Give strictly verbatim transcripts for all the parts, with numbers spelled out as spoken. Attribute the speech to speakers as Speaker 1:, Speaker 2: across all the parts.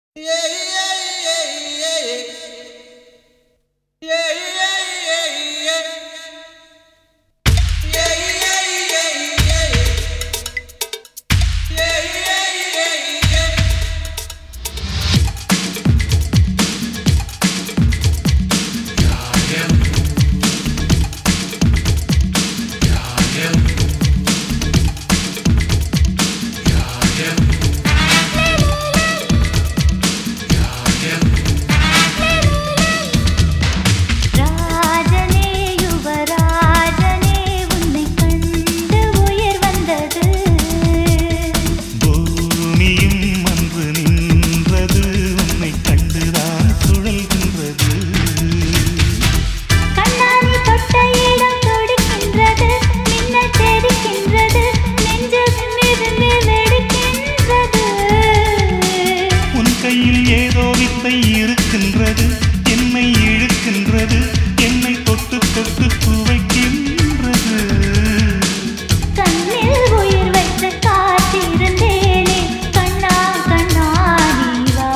Speaker 1: இருக்கின்றது என்னை இழுக்கின்றது என்னை தொட்டு தொட்டு துவைக்கின்றது
Speaker 2: கண்ணில் உயிர் வைத்து காத்திருந்தேனே கண்ணா கண்ணா நீ வா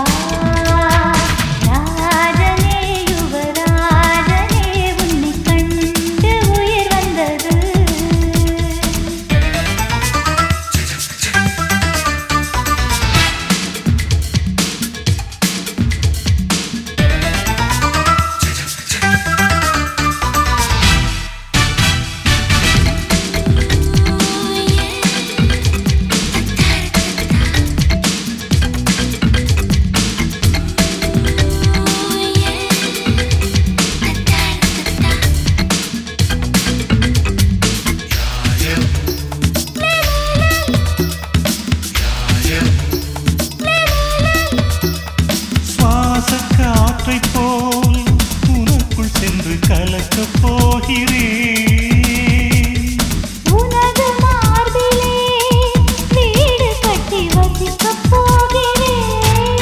Speaker 2: ராஜனே யுவராஜனே உன்னை கண்டு உயிர் வந்தது
Speaker 1: காற்றைப் போல் உனக்குள் சென்று கலக்கப் போகிறேன்
Speaker 2: உனது மார்பிலே வீடு கட்டி வசிக்கப் போகிறேன்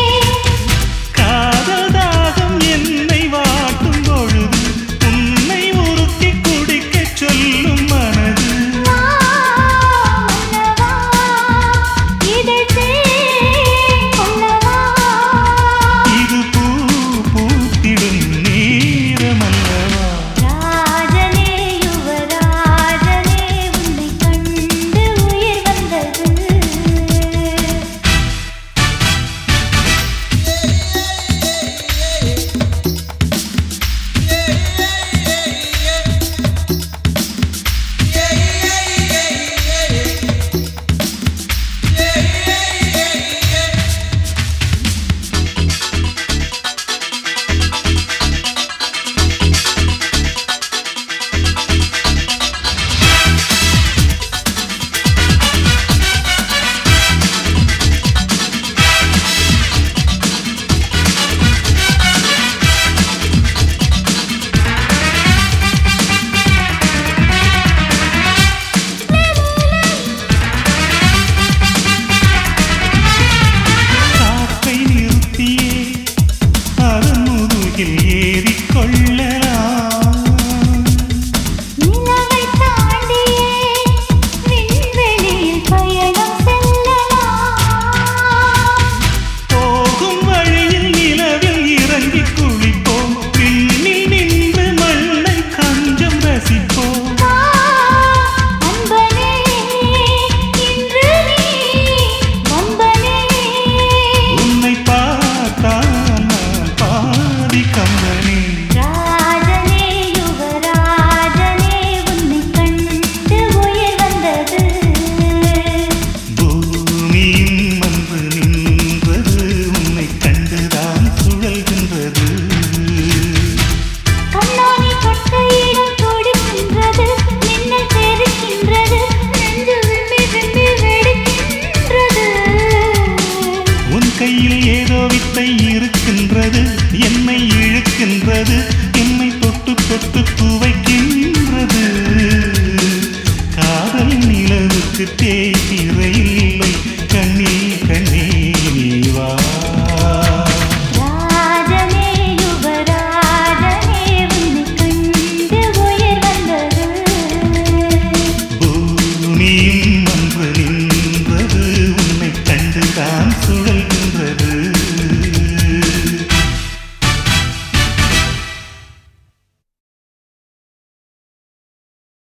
Speaker 1: காதல் தாகம் என்னை வாட்டும் பொழுது உன்னை உருக்கி குடிக்கச் சொல்லும் மனது கையில் ஏதோ வித்தை இருக்கின்றது என்னை இழுக்கின்றது என்னை தொட்டு தொட்டு துவைக்கின்றது காதல் நிலவுக்கு தேய்திரையில்